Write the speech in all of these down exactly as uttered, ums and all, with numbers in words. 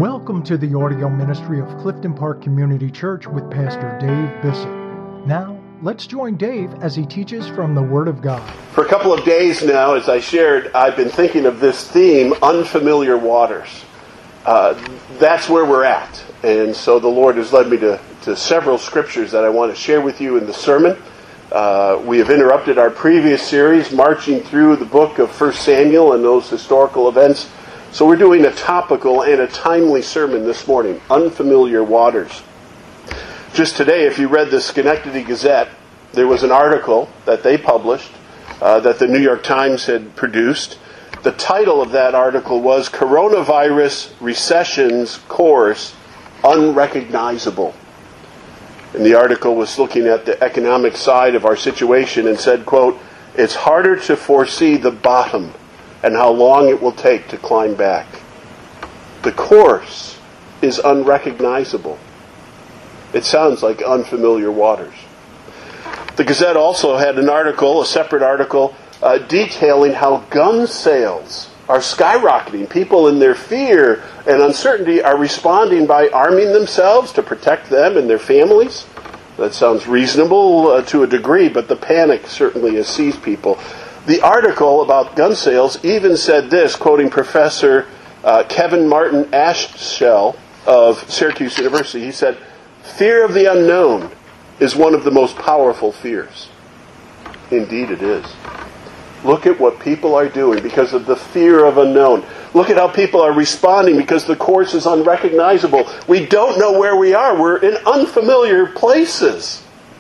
Welcome to the audio ministry of Clifton Park Community Church with Pastor Dave Bissett. Now, let's join Dave as he teaches from the Word of God. For a couple of days now, as I shared, I've been thinking of this theme, unfamiliar waters. Uh, that's where we're at. And so the Lord has led me to, to several scriptures that I want to share with you in the sermon. Uh, we have interrupted our previous series, marching through the book of First Samuel and those historical events. So we're doing a topical and a timely sermon this morning, unfamiliar waters. Just today, if you read the Schenectady Gazette, there was an article that they published uh, that the New York Times had produced. The title of that article was Coronavirus Recession's Course Unrecognizable. And the article was looking at the economic side of our situation and said, quote, "It's harder to foresee the bottom and how long it will take to climb back. The course is unrecognizable." It sounds like unfamiliar waters. The Gazette also had an article, a separate article, uh, detailing how gun sales are skyrocketing. People in their fear and uncertainty are responding by arming themselves to protect them and their families. That sounds reasonable uh, to a degree, but the panic certainly has seized people. The article about gun sales even said this, quoting Professor uh, Kevin Martin Ashshell of Syracuse University. He said, "Fear of the unknown is one of the most powerful fears." Indeed it is. Look at what people are doing because of the fear of unknown. Look at how people are responding because the course is unrecognizable. We don't know where we are. We're in unfamiliar places.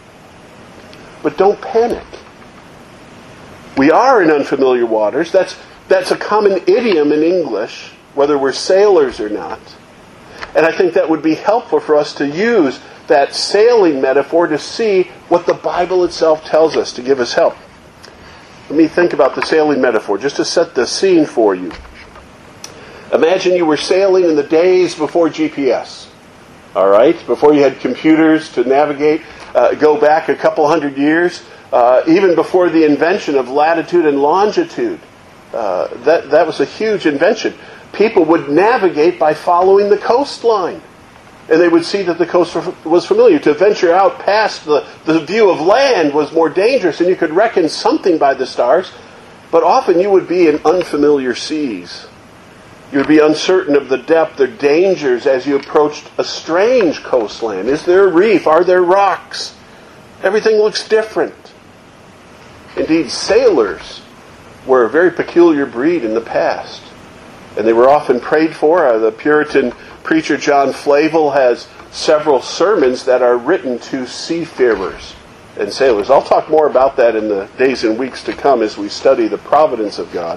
But don't panic. We are in unfamiliar waters. That's that's a common idiom in English, whether we're sailors or not. And I think that would be helpful for us to use that sailing metaphor to see what the Bible itself tells us to give us help. Let me think about the sailing metaphor, just to set the scene for you. Imagine you were sailing in the days before G P S. All right? Before you had computers to navigate. Uh, go back a couple hundred years. Uh, even before the invention of latitude and longitude. Uh, that, that was a huge invention. People would navigate by following the coastline. And they would see that the coast was familiar. To venture out past the, the view of land was more dangerous, and you could reckon something by the stars. But often you would be in unfamiliar seas. You would be uncertain of the depth or dangers as you approached a strange coastline. Is there a reef? Are there rocks? Everything looks different. Indeed, sailors were a very peculiar breed in the past. And they were often prayed for. Uh, the Puritan preacher John Flavel has several sermons that are written to seafarers and sailors. I'll talk more about that in the days and weeks to come as we study the providence of God.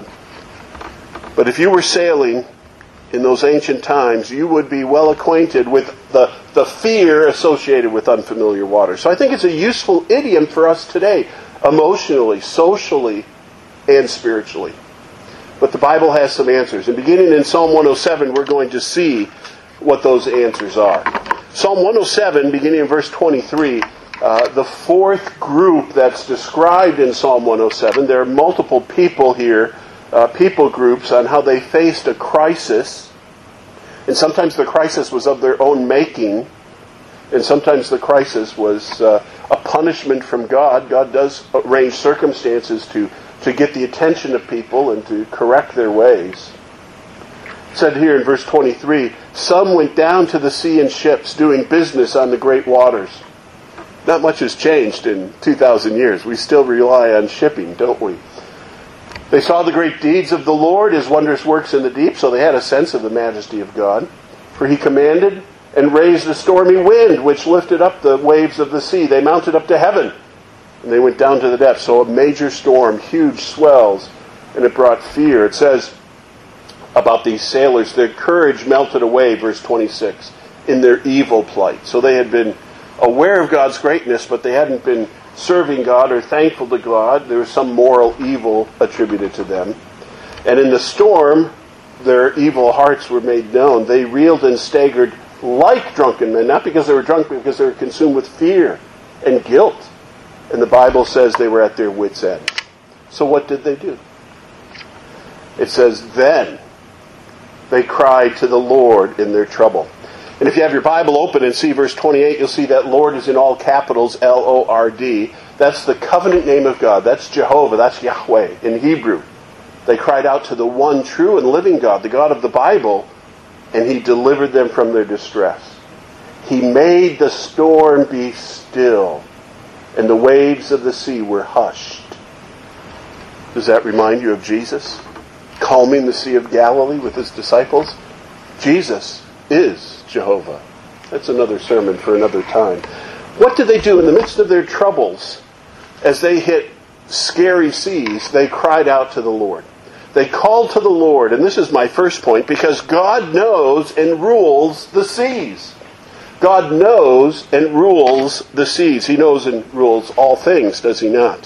But if you were sailing in those ancient times, you would be well acquainted with the, the fear associated with unfamiliar waters. So I think it's a useful idiom for us today, emotionally, socially, and spiritually. But the Bible has some answers. And beginning in Psalm one oh seven, we're going to see what those answers are. Psalm one oh seven, beginning in verse twenty-three, uh, the fourth group that's described in Psalm one oh seven, there are multiple people here, uh, people groups, on how they faced a crisis. And sometimes the crisis was of their own making. And sometimes the crisis was uh, a punishment from God. God does arrange circumstances to, to get the attention of people and to correct their ways. It said here in verse twenty-three, "Some went down to the sea in ships, doing business on the great waters." Not much has changed in two thousand years. We still rely on shipping, don't we? "They saw the great deeds of the Lord, His wondrous works in the deep," so they had a sense of the majesty of God. "For He commanded and raised a stormy wind, which lifted up the waves of the sea. They mounted up to heaven, and they went down to the depths." So a major storm, huge swells, and it brought fear. It says about these sailors, their courage melted away, verse twenty-six, in their evil plight. So they had been aware of God's greatness, but they hadn't been serving God or thankful to God. There was some moral evil attributed to them. And in the storm, their evil hearts were made known. They reeled and staggered like drunken men, not because they were drunk, but because they were consumed with fear and guilt. And the Bible says they were at their wits' end. So what did they do? It says, then They cried to the Lord in their trouble. And if you have your Bible open and see verse twenty-eight, you'll see that Lord is in all capitals, L O R D. That's the covenant name of God. That's Jehovah. That's Yahweh in Hebrew. They cried out to the one true and living God, the God of the Bible, and He delivered them from their distress. He made the storm be still, and the waves of the sea were hushed. Does that remind you of Jesus calming the Sea of Galilee with His disciples? Jesus is Jehovah. That's another sermon for another time. What did they do in the midst of their troubles? As they hit scary seas, they cried out to the Lord. They called to the Lord, and this is my first point, because God knows and rules the seas. God knows and rules the seas. He knows and rules all things, does He not?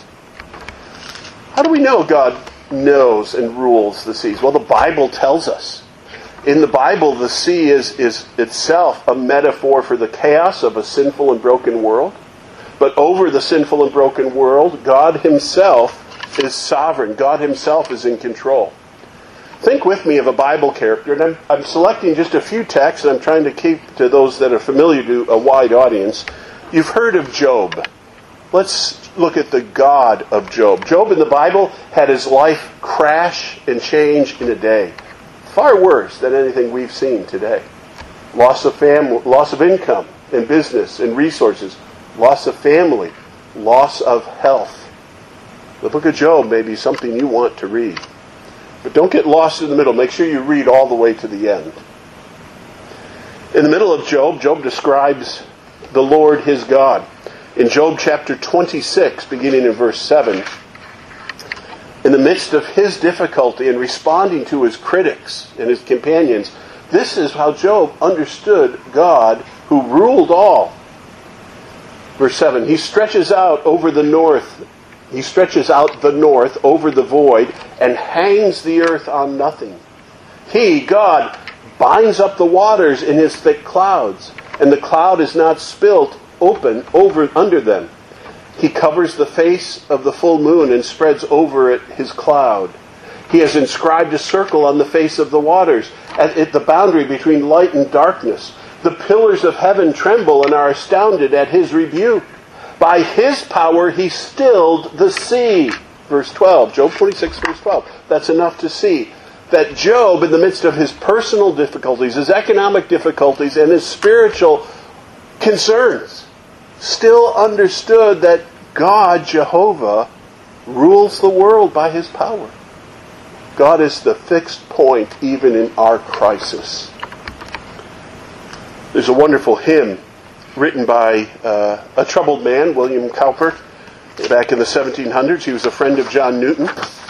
How do we know God knows and rules the seas? Well, the Bible tells us. In the Bible, the sea is, is itself a metaphor for the chaos of a sinful and broken world. But over the sinful and broken world, God Himself is sovereign. God Himself is in control. Think with me of a Bible character, and I'm, I'm selecting just a few texts, and I'm trying to keep to those that are familiar to a wide audience. You've heard of Job. Let's look at the God of Job. Job in the Bible had his life crash and change in a day. Far worse than anything we've seen today. Loss of family, loss of income and business and resources, loss of family, loss of health. The book of Job may be something you want to read. But don't get lost in the middle. Make sure you read all the way to the end. In the middle of Job, Job describes the Lord his God. In Job chapter twenty-six, beginning in verse seven, in the midst of his difficulty in responding to his critics and his companions, this is how Job understood God who ruled all. Verse seven, He stretches out over the north He stretches out the north over the void and hangs the earth on nothing. He, God, binds up the waters in His thick clouds, and the cloud is not spilt open over under them. He covers the face of the full moon and spreads over it His cloud. He has inscribed a circle on the face of the waters, at the boundary between light and darkness. The pillars of heaven tremble and are astounded at His rebuke. By His power He stilled the sea. Verse twelve, Job twenty-six, verse twelve. That's enough to see that Job, in the midst of his personal difficulties, his economic difficulties, and his spiritual concerns, still understood that God, Jehovah, rules the world by His power. God is the fixed point even in our crisis. There's a wonderful hymn written by uh, a troubled man, William Cowper, back in the seventeen hundreds. He was a friend of John Newton.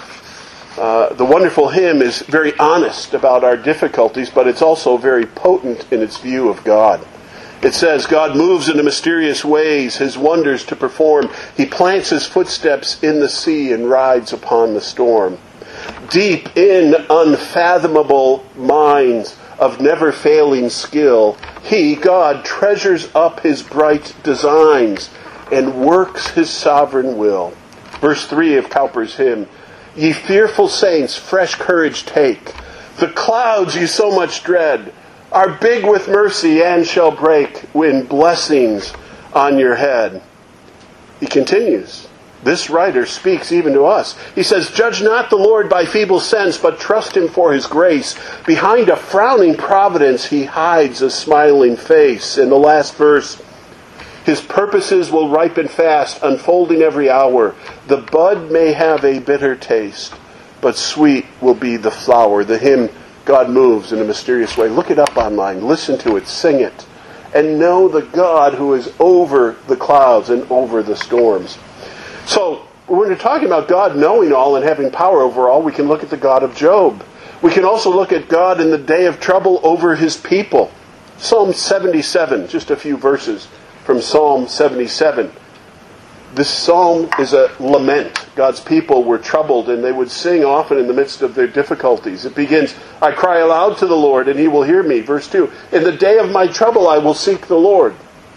Uh, the wonderful hymn is very honest about our difficulties, but it's also very potent in its view of God. It says, God moves in mysterious ways, His wonders to perform. He plants His footsteps in the sea and rides upon the storm. Deep in unfathomable minds of never-failing skill, He, God, treasures up His bright designs and works His sovereign will. Verse three of Cowper's hymn, Ye fearful saints, fresh courage take. The clouds ye so much dread are big with mercy and shall break in blessings on your head. He continues. This writer speaks even to us. He says, Judge not the Lord by feeble sense, but trust Him for His grace. Behind a frowning providence He hides a smiling face. In the last verse, His purposes will ripen fast, unfolding every hour. The bud may have a bitter taste, but sweet will be the flower. The hymn, God Moves in a Mysterious Way. Look it up online. Listen to it. Sing it. And know the God who is over the clouds and over the storms. So, when we're talking about God knowing all and having power over all, we can look at the God of Job. We can also look at God in the day of trouble over His people. Psalm seventy-seven, just a few verses from Psalm seventy-seven. This psalm is a lament. God's people were troubled, and they would sing often in the midst of their difficulties. It begins, I cry aloud to the Lord, and He will hear me. Verse two, in the day of my trouble I will seek the Lord.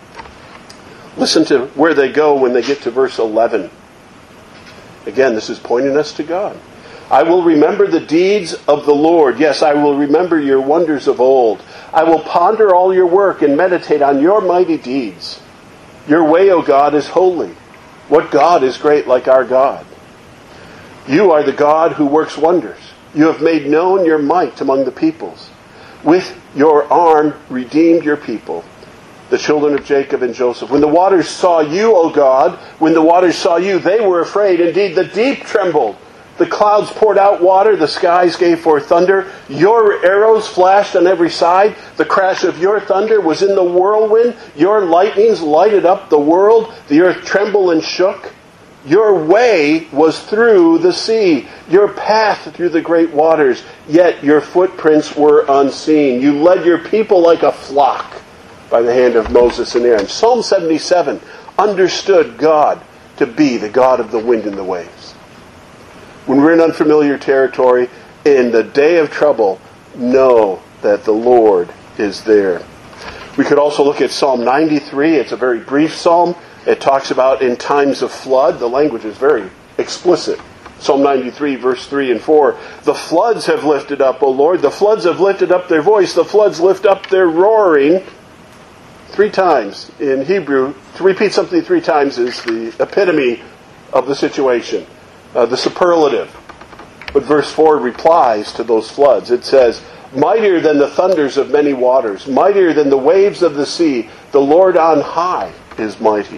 Listen to where they go when they get to verse eleven. Again, this is pointing us to God. I will remember the deeds of the Lord. Yes, I will remember your wonders of old. I will ponder all your work and meditate on your mighty deeds. Your way, O God, is holy. What God is great like our God? You are the God who works wonders. You have made known your might among the peoples. With your arm redeemed your people, the children of Jacob and Joseph. When the waters saw you, O God, when the waters saw you, they were afraid. Indeed, the deep trembled. The clouds poured out water, the skies gave forth thunder. Your arrows flashed on every side. The crash of your thunder was in the whirlwind. Your lightnings lighted up the world. The earth trembled and shook. Your way was through the sea, your path through the great waters, yet your footprints were unseen. You led your people like a flock by the hand of Moses and Aaron. Psalm seventy-seven understood God to be the God of the wind and the waves. When we're in unfamiliar territory, in the day of trouble, know that the Lord is there. We could also look at Psalm ninety-three. It's a very brief psalm. It talks about in times of flood. The language is very explicit. Psalm ninety-three, verse three and four. The floods have lifted up, O Lord. The floods have lifted up their voice. The floods lift up their roaring. Three times. In Hebrew, to repeat something three times is the epitome of the situation. Uh, the superlative. But verse four replies to those floods. It says, mightier than the thunders of many waters, mightier than the waves of the sea, the Lord on high is mighty.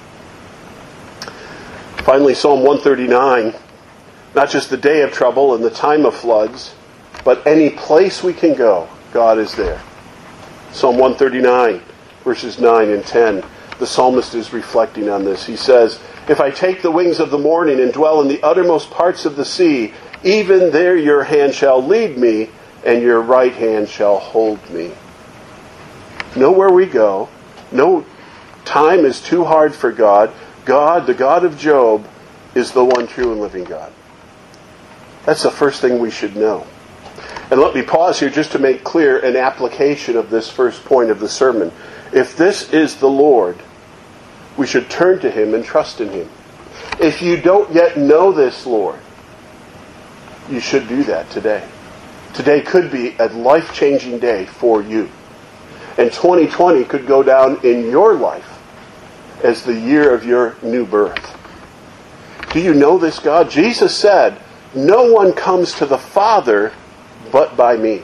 Finally, Psalm one thirty-nine, not just the day of trouble and the time of floods, but any place we can go, God is there. Psalm one thirty-nine, verses nine and ten, the psalmist is reflecting on this. He says, if I take the wings of the morning and dwell in the uttermost parts of the sea, even there your hand shall lead me, and your right hand shall hold me. Nowhere we go, no time is too hard for God. God, the God of Job, is the one true and living God. That's the first thing we should know. And let me pause here just to make clear an application of this first point of the sermon. If this is the Lord, we should turn to Him and trust in Him. If you don't yet know this Lord, you should do that today. Today could be a life-changing day for you. And twenty twenty could go down in your life as the year of your new birth. Do you know this God? Jesus said, no one comes to the Father but by me.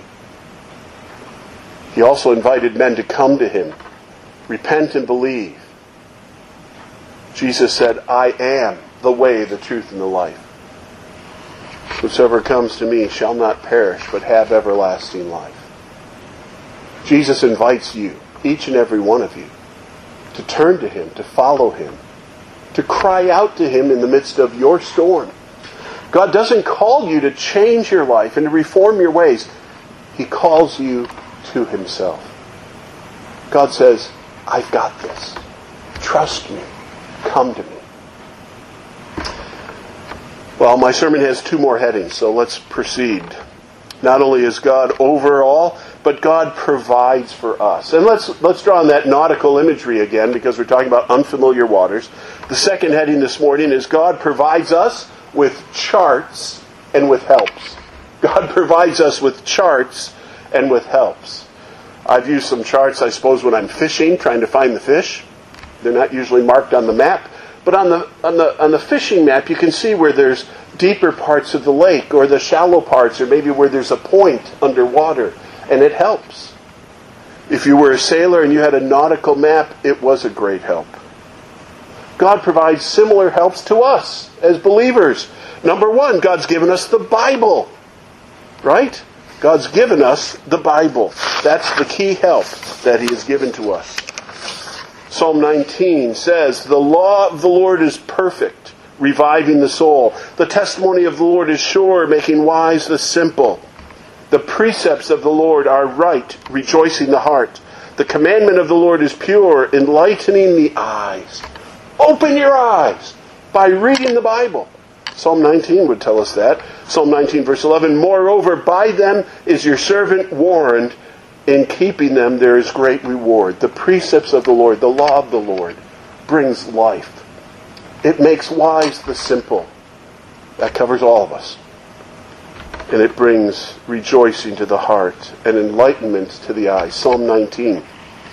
He also invited men to come to Him, repent and believe. Jesus said, I am the way, the truth, and the life. Whosoever comes to me shall not perish, but have everlasting life. Jesus invites you, each and every one of you, to turn to Him, to follow Him, to cry out to Him in the midst of your storm. God doesn't call you to change your life and to reform your ways. He calls you to Himself. God says, I've got this. Trust me. Come to me. Well, my sermon has two more headings, so let's proceed. Not only is God over all, but God provides for us. And let's let's draw on that nautical imagery again, because we're talking about unfamiliar waters. The second heading this morning is God provides us with charts and with helps. God provides us with charts and with helps. I've used some charts, I suppose, when I'm fishing, trying to find the fish. They're not usually marked on the map. But on the on the on the fishing map, you can see where there's deeper parts of the lake, or the shallow parts, or maybe where there's a point underwater, and it helps. If you were a sailor and you had a nautical map, it was a great help. God provides similar helps to us as believers. Number one, God's given us the Bible. Right? God's given us the Bible. That's the key help that He has given to us. Psalm nineteen says, the law of the Lord is perfect, reviving the soul. The testimony of the Lord is sure, making wise the simple. The precepts of the Lord are right, rejoicing the heart. The commandment of the Lord is pure, enlightening the eyes. Open your eyes by reading the Bible. Psalm nineteen would tell us that. Psalm nineteen, verse eleven, moreover, by them is your servant warned. In keeping them there is great reward. The precepts of the Lord, the law of the Lord, brings life. It makes wise the simple. That covers all of us. and it brings rejoicing to the heart and enlightenment to the eyes. Psalm nineteen.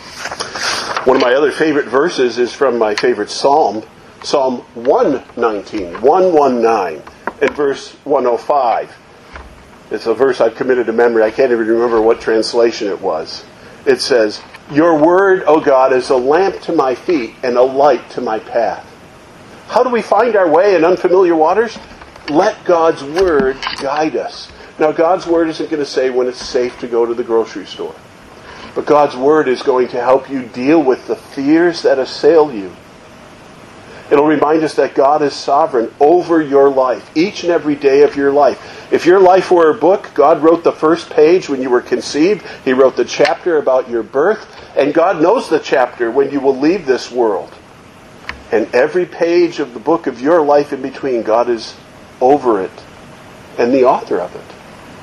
One of my other favorite verses is from my favorite psalm, Psalm one nineteen, one nineteen, and verse one oh five. It's a verse I've committed to memory. I can't even remember what translation it was. It says, "Your word, O God, is a lamp to my feet and a light to my path." How do we find our way in unfamiliar waters? Let God's word guide us. Now, God's word isn't going to say when it's safe to go to the grocery store. But God's word is going to help you deal with the fears that assail you. It'll remind us that God is sovereign over your life, each and every day of your life. If your life were a book, God wrote the first page when you were conceived. He wrote the chapter about your birth. And God knows the chapter when you will leave this world. And every page of the book of your life in between, God is over it and the author of it.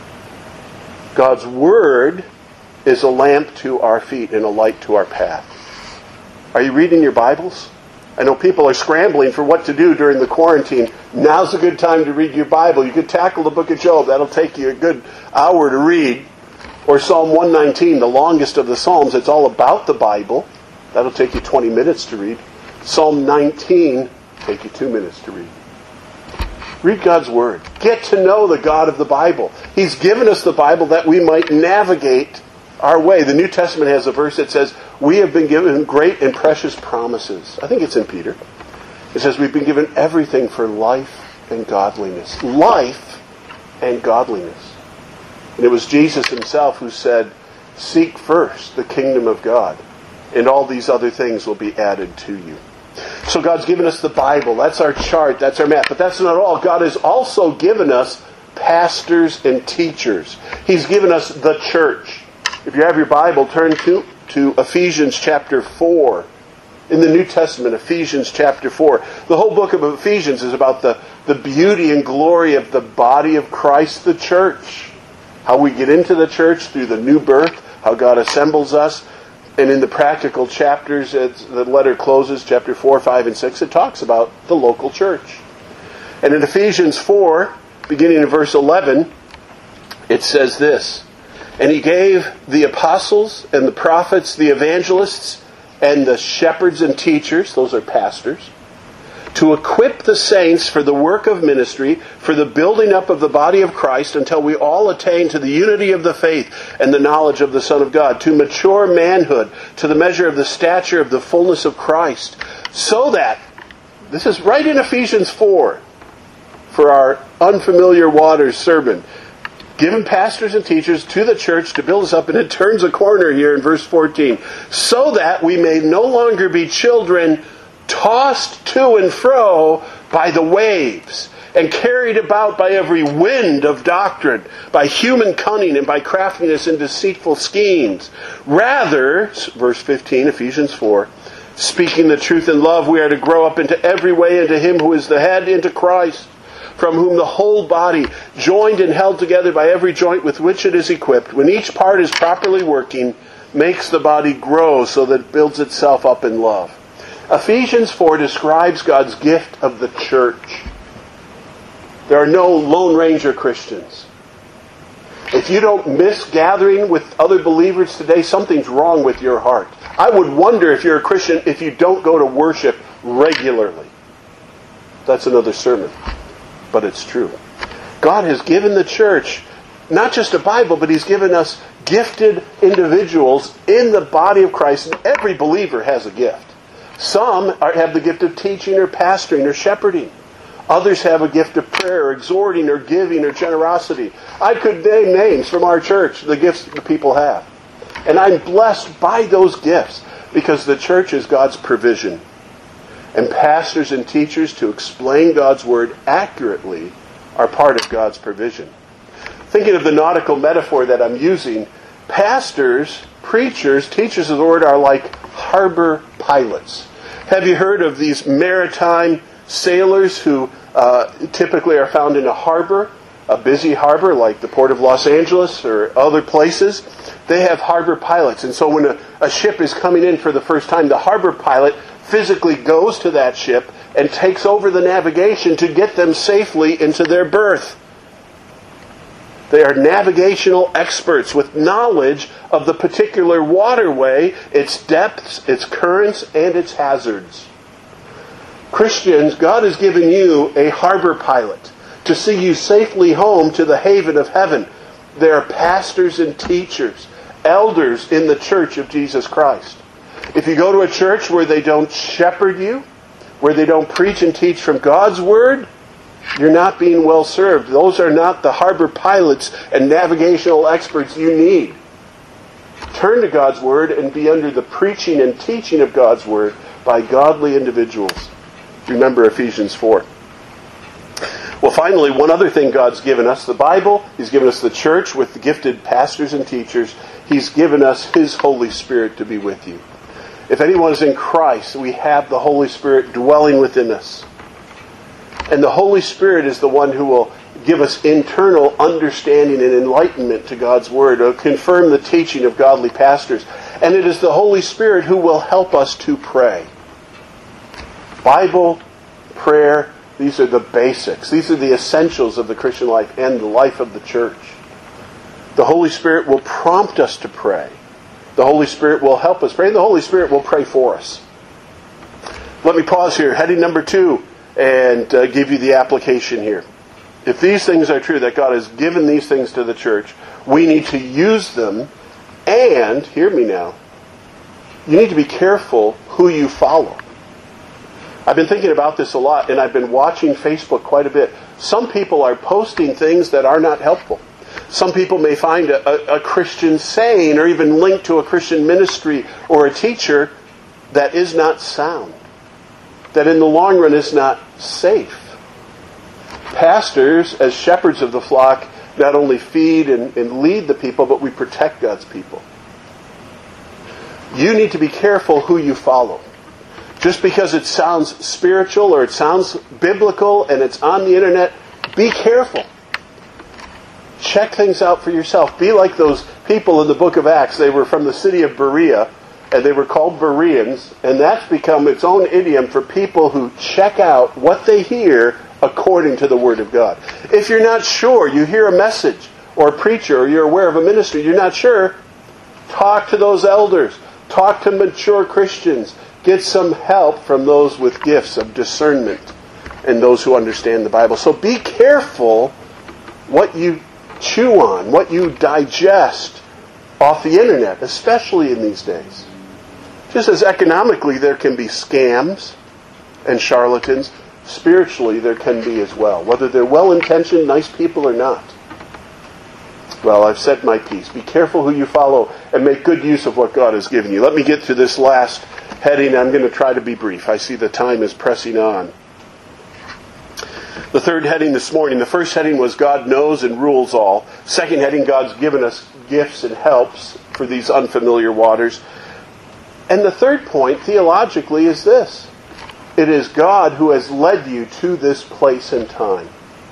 God's word is a lamp to our feet and a light to our path. Are you reading your Bibles? I know people are scrambling for what to do during the quarantine. Now's a good time to read your Bible. You could tackle the book of Job. That'll take you a good hour to read. Or Psalm one nineteen, the longest of the Psalms. It's all about the Bible. That'll take you twenty minutes to read. Psalm nineteen, take you two minutes to read. Read God's Word. Get to know the God of the Bible. He's given us the Bible that we might navigate our way. The New Testament has a verse that says, we have been given great and precious promises. I think it's in Peter. It says we've been given everything for life and godliness. Life and godliness. And it was Jesus himself who said, seek first the kingdom of God, and all these other things will be added to you. So God's given us the Bible. That's our chart. That's our map. But that's not all. God has also given us pastors and teachers. He's given us the church. If you have your Bible, turn to, to Ephesians chapter four. In the New Testament, Ephesians chapter four. The whole book of Ephesians is about the, the beauty and glory of the body of Christ, the church. How we get into the church through the new birth. How God assembles us. And in the practical chapters, as the letter closes, chapter four, five, and six, it talks about the local church. And in Ephesians four, beginning in verse eleven, it says this, and he gave the apostles and the prophets, the evangelists, and the shepherds and teachers, those are pastors, to equip the saints for the work of ministry, for the building up of the body of Christ, until we all attain to the unity of the faith and the knowledge of the Son of God, to mature manhood, to the measure of the stature of the fullness of Christ, so that, this is right in Ephesians four, for our unfamiliar waters sermon, given pastors and teachers to the church to build us up, and it turns a corner here in verse fourteen, so that we may no longer be children tossed to and fro by the waves, and carried about by every wind of doctrine, by human cunning and by craftiness and deceitful schemes. Rather, verse fifteen, Ephesians four, speaking the truth in love, we are to grow up into every way into Him who is the head, into Christ, from whom the whole body, joined and held together by every joint with which it is equipped, when each part is properly working, makes the body grow so that it builds itself up in love. Ephesians four describes God's gift of the church. There are no Lone Ranger Christians. If you don't miss gathering with other believers today, something's wrong with your heart. I would wonder if you're a Christian if you don't go to worship regularly. That's another sermon, but it's true. God has given the church not just a Bible, but He's given us gifted individuals in the body of Christ. And every believer has a gift. Some are, have the gift of teaching or pastoring or shepherding. Others have a gift of prayer or exhorting or giving or generosity. I could name names from our church, the gifts the people have. And I'm blessed by those gifts because the church is God's provision. And pastors and teachers to explain God's Word accurately are part of God's provision. Thinking of the nautical metaphor that I'm using, pastors, preachers, teachers of the Word are like harbor pilots. Have you heard of these maritime sailors who uh, typically are found in a harbor, a busy harbor like the Port of Los Angeles or other places? They have harbor pilots. And so when a, a ship is coming in for the first time, the harbor pilot physically goes to that ship and takes over the navigation to get them safely into their berth. They are navigational experts with knowledge of the particular waterway, its depths, its currents, and its hazards. Christians, God has given you a harbor pilot to see you safely home to the haven of heaven. They are pastors and teachers, elders in the church of Jesus Christ. If you go to a church where they don't shepherd you, where they don't preach and teach from God's Word, you're not being well served. Those are not the harbor pilots and navigational experts you need. Turn to God's Word and be under the preaching and teaching of God's Word by godly individuals. Remember Ephesians four. Well, finally, one other thing God's given us, the Bible. He's given us the church with the gifted pastors and teachers. He's given us His Holy Spirit to be with you. If anyone is in Christ, we have the Holy Spirit dwelling within us. And the Holy Spirit is the one who will give us internal understanding and enlightenment to God's Word, or confirm the teaching of godly pastors. And it is the Holy Spirit who will help us to pray. Bible, prayer, these are the basics. These are the essentials of the Christian life and the life of the church. The Holy Spirit will prompt us to pray. The Holy Spirit will help us pray, and the Holy Spirit will pray for us. Let me pause here. Heading number two. And uh, give you the application here. If these things are true, that God has given these things to the church, we need to use them, and, hear me now, you need to be careful who you follow. I've been thinking about this a lot, and I've been watching Facebook quite a bit. Some people are posting things that are not helpful. Some people may find a, a, a Christian saying, or even linked to a Christian ministry or a teacher, that is not sound. That in the long run is not safe. Pastors, as shepherds of the flock, not only feed and, and lead the people, but we protect God's people. You need to be careful who you follow. Just because it sounds spiritual or it sounds biblical and it's on the internet, be careful. Check things out for yourself. Be like those people in the book of Acts. They were from the city of Berea. And they were called Bereans, and that's become its own idiom for people who check out what they hear according to the Word of God. If you're not sure, you hear a message or a preacher, or you're aware of a ministry, you're not sure, talk to those elders. Talk to mature Christians. Get some help from those with gifts of discernment and those who understand the Bible. So be careful what you chew on, what you digest off the internet, especially in these days. Just as economically there can be scams and charlatans, spiritually there can be as well, whether they're well-intentioned, nice people or not. Well, I've said my piece. Be careful who you follow and make good use of what God has given you. Let me get to this last heading. I'm going to try to be brief. I see the time is pressing on. The third heading this morning, the first heading was God knows and rules all. Second heading, God's given us gifts and helps for these unfamiliar waters. And the third point, theologically, is this. It is God who has led you to this place and time.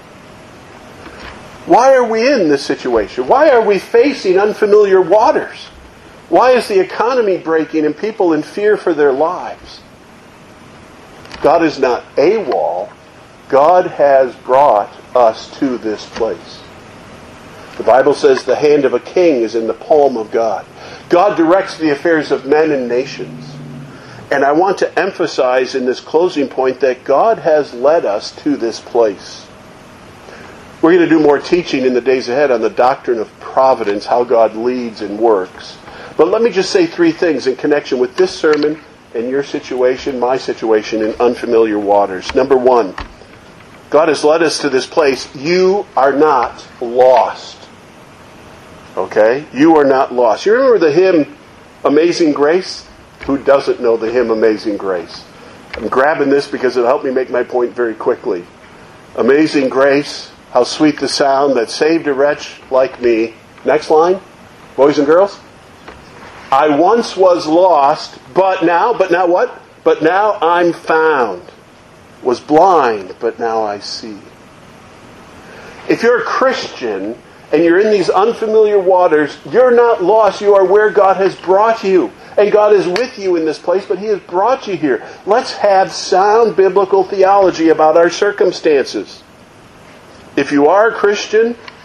Why are we in this situation? Why are we facing unfamiliar waters? Why is the economy breaking and people in fear for their lives? God is not AWOL. God has brought us to this place. The Bible says the hand of a king is in the palm of God. God directs the affairs of men and nations. And I want to emphasize in this closing point that God has led us to this place. We're going to do more teaching in the days ahead on the doctrine of providence, how God leads and works. But let me just say three things in connection with this sermon and your situation, my situation, in unfamiliar waters. Number one, God has led us to this place. You are not lost. Okay? You are not lost. You remember the hymn, Amazing Grace? Who doesn't know the hymn, Amazing Grace? I'm grabbing this because it'll help me make my point very quickly. Amazing Grace, how sweet the sound that saved a wretch like me. Next line, boys and girls. I once was lost, but now, but now what? But now I'm found. Was blind, but now I see. If you're a Christian and you're in these unfamiliar waters, you're not lost. You are where God has brought you. And God is with you in this place, but He has brought you here. Let's have sound biblical theology about our circumstances. If you are a Christian,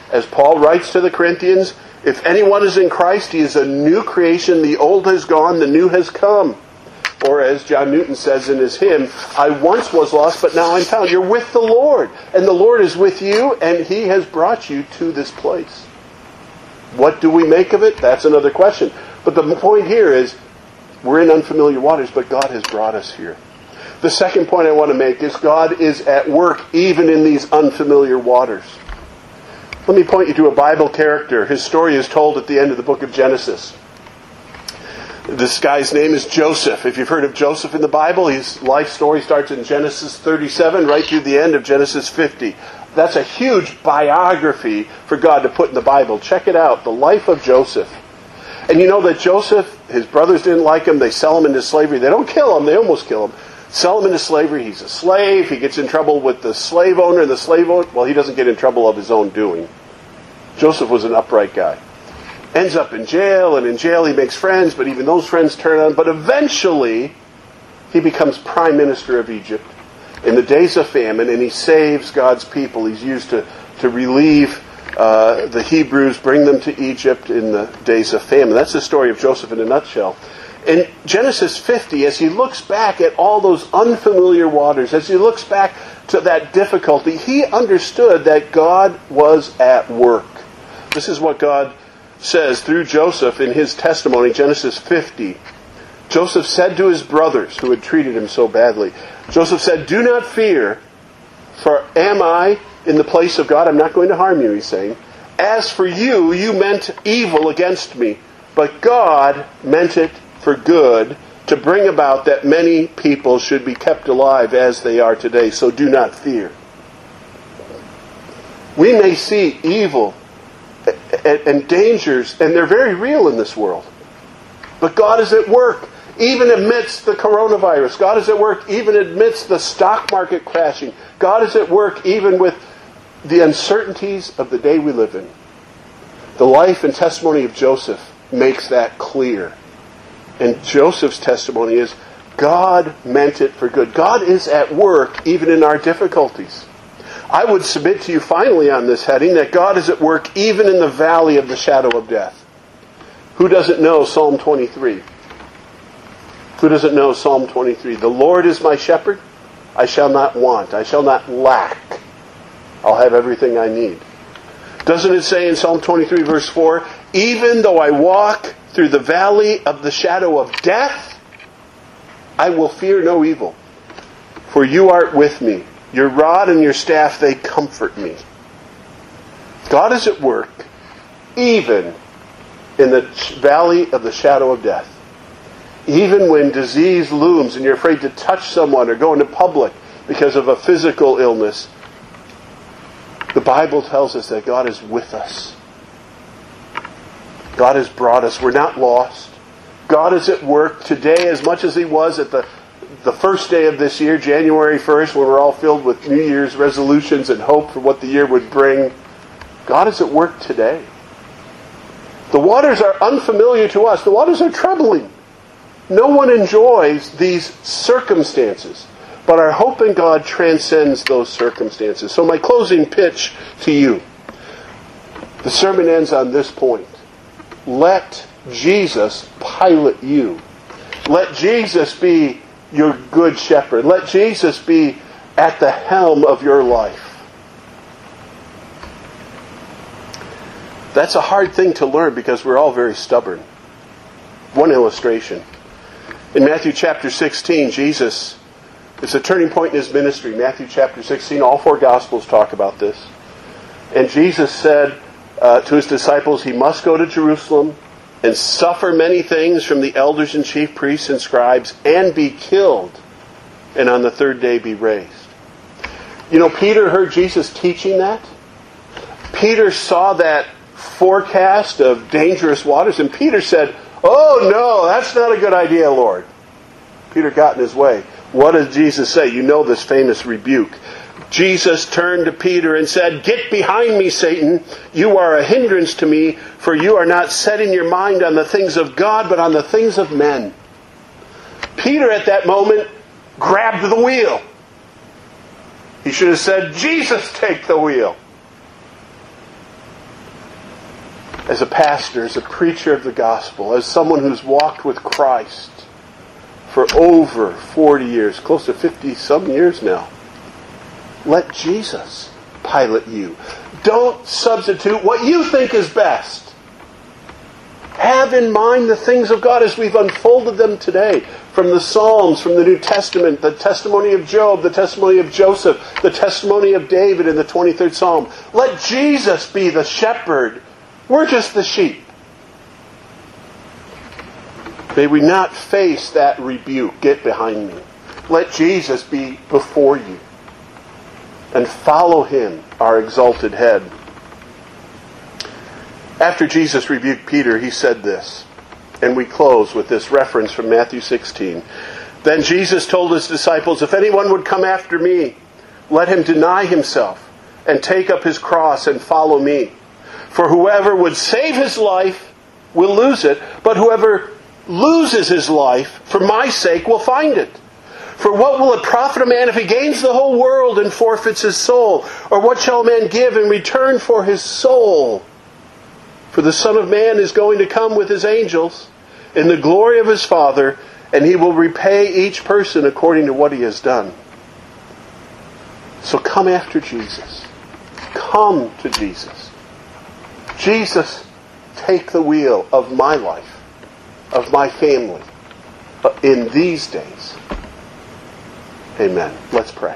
As Paul writes to the Corinthians, if anyone is in Christ, he is a new creation. The old has gone, the new has come. Or as John Newton says in his hymn, I once was lost, but now I'm found. You're with the Lord, and the Lord is with you, and He has brought you to this place. What do we make of it? That's another question. But the point here is, we're in unfamiliar waters, but God has brought us here. The second point I want to make is God is at work even in these unfamiliar waters. Let me point you to a Bible character. His story is told at the end of the book of Genesis. This guy's name is Joseph. If you've heard of Joseph in the Bible, his life story starts in Genesis thirty-seven, right through the end of Genesis fifty. That's a huge biography for God to put in the Bible. Check it out, the life of Joseph. And you know that Joseph, his brothers didn't like him. They sell him into slavery. They don't kill him. They almost kill him. Sell him into slavery. He's a slave. He gets in trouble with the slave owner. The slave owner, well, he doesn't get in trouble of his own doing. Joseph was an upright guy. Ends up in jail, and in jail he makes friends, but even those friends turn on. But eventually, he becomes prime minister of Egypt in the days of famine, and he saves God's people. He's used to, to relieve uh, the Hebrews, bring them to Egypt in the days of famine. That's the story of Joseph in a nutshell. In Genesis fifty, as he looks back at all those unfamiliar waters, as he looks back to that difficulty, he understood that God was at work. This is what God says through Joseph in his testimony, Genesis fifty. Joseph said to his brothers who had treated him so badly, Joseph said, do not fear, for am I in the place of God? I'm not going to harm you, he's saying. As for you, you meant evil against me, but God meant it for good, to bring about that many people should be kept alive as they are today. So do not fear. We may see evil and dangers, and they're very real in this world. But God is at work, even amidst the coronavirus. God is at work, even amidst the stock market crashing. God is at work, even with the uncertainties of the day we live in. The life and testimony of Joseph makes that clear. And Joseph's testimony is, God meant it for good. God is at work, even in our difficulties. I would submit to you finally on this heading that God is at work even in the valley of the shadow of death. Who doesn't know Psalm twenty-three? Who doesn't know Psalm twenty-three? The Lord is my shepherd. I shall not want. I shall not lack. I'll have everything I need. Doesn't it say in Psalm twenty-three verse four, even though I walk through the valley of the shadow of death, I will fear no evil. For you art with me. Your rod and your staff, they comfort me. God is at work, even in the valley of the shadow of death. Even when disease looms and you're afraid to touch someone or go into public because of a physical illness, the Bible tells us that God is with us. God has brought us. We're not lost. God is at work today as much as He was at the The first day of this year, January first, when we're all filled with New Year's resolutions and hope for what the year would bring. God is at work today. The waters are unfamiliar to us. The waters are troubling. No one enjoys these circumstances. But our hope in God transcends those circumstances. So my closing pitch to you. The sermon ends on this point. Let Jesus pilot you. Let Jesus be your good shepherd. Let Jesus be at the helm of your life. That's a hard thing to learn because we're all very stubborn. One illustration. In Matthew chapter sixteen, Jesus, it's a turning point in His ministry. Matthew chapter sixteen, all four Gospels talk about this. And Jesus said uh, to His disciples, He must go to Jerusalem and suffer many things from the elders and chief priests and scribes, and be killed, and on the third day be raised. You know, Peter heard Jesus teaching that. Peter saw that forecast of dangerous waters, and Peter said, oh no, that's not a good idea, Lord. Peter got in his way. What does Jesus say? You know this famous rebuke. Jesus turned to Peter and said, get behind me, Satan. You are a hindrance to me, for you are not setting your mind on the things of God, but on the things of men. Peter at that moment grabbed the wheel. He should have said, Jesus, take the wheel. as a pastor, as a preacher of the gospel, as someone who's walked with Christ for over forty years, close to fifty some years now, let Jesus pilot you. Don't substitute what you think is best. Have in mind the things of God as we've unfolded them today. From the Psalms, from the New Testament, the testimony of Job, the testimony of Joseph, the testimony of David in the twenty-third Psalm. Let Jesus be the shepherd. We're just the sheep. May we not face that rebuke. Get behind me. Let Jesus be before you. And follow Him, our exalted head. After Jesus rebuked Peter, He said this, and we close with this reference from Matthew sixteen. Then Jesus told His disciples, if anyone would come after me, let him deny himself and take up his cross and follow me. For whoever would save his life will lose it, but whoever loses his life for my sake will find it. For what will it profit a man if he gains the whole world and forfeits his soul? Or what shall a man give in return for his soul? For the Son of Man is going to come with His angels in the glory of His Father, and He will repay each person according to what he has done. So come after Jesus. Come to Jesus. Jesus, take the wheel of my life, of my family, in these days. Amen. Let's pray.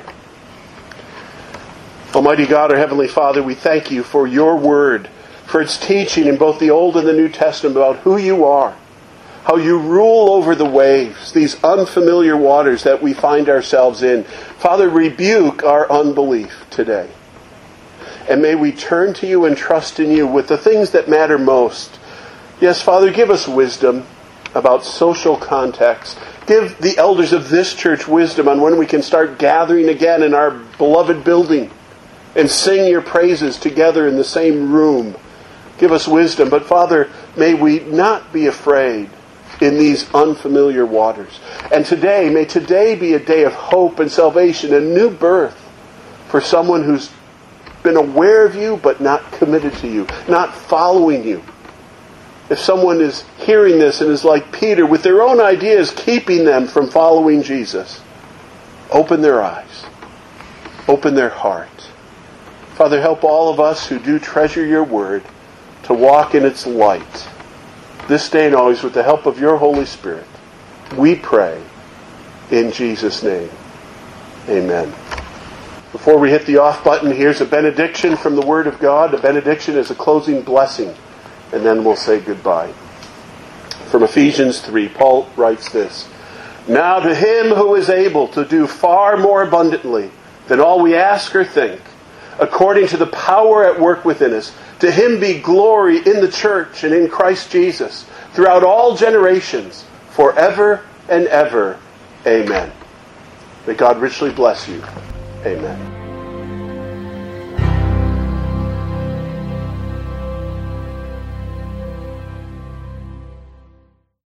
Almighty God, our Heavenly Father, we thank You for Your Word, for its teaching in both the Old and the New Testament about who You are, how You rule over the waves, these unfamiliar waters that we find ourselves in. Father, rebuke our unbelief today. And may we turn to You and trust in You with the things that matter most. Yes, Father, give us wisdom about social context. Give the elders of this church wisdom on when we can start gathering again in our beloved building and sing Your praises together in the same room. Give us wisdom. But Father, may we not be afraid in these unfamiliar waters. And today, may today be a day of hope and salvation and new birth for someone who's been aware of You but not committed to You, not following You. If someone is hearing this and is like Peter, with their own ideas keeping them from following Jesus, open their eyes. Open their heart. Father, help all of us who do treasure Your Word to walk in its light, this day and always, with the help of Your Holy Spirit. We pray in Jesus' name. Amen. Before we hit the off button, here's a benediction from the Word of God. A benediction is a closing blessing, and then we'll say goodbye. From Ephesians three, Paul writes this, Now to Him who is able to do far more abundantly than all we ask or think, according to the power at work within us, to Him be glory in the church and in Christ Jesus, throughout all generations, forever and ever. Amen. May God richly bless you. Amen.